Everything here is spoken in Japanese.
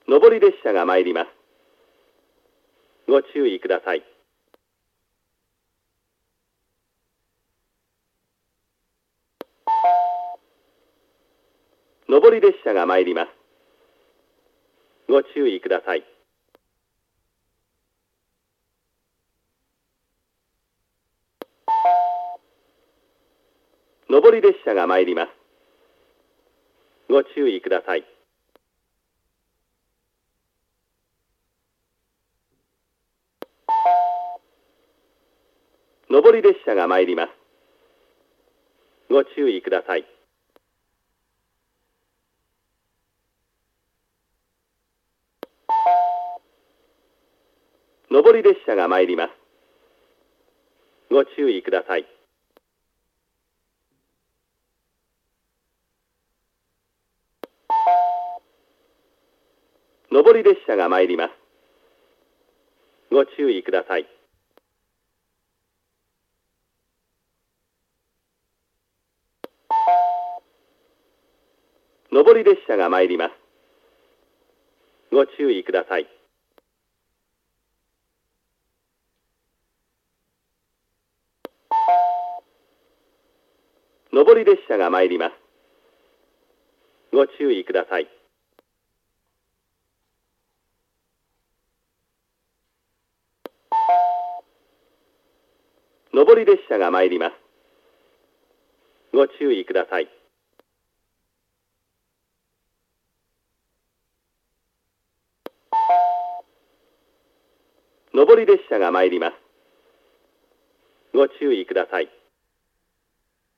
上り列車が参ります。ご注意ください。上り列車が参ります。ご注意ください。上り列車が参ります。ご注意ください。上り列車が参ります。ご注意ください。上り列車が参ります。ご注意ください。上り列車が参ります。ご注意ください。上り列車が参ります。ご注意ください。上り列車が参ります。ご注意ください。上り列車が参ります。ご注意ください。上り列車が参ります。ご注意ください。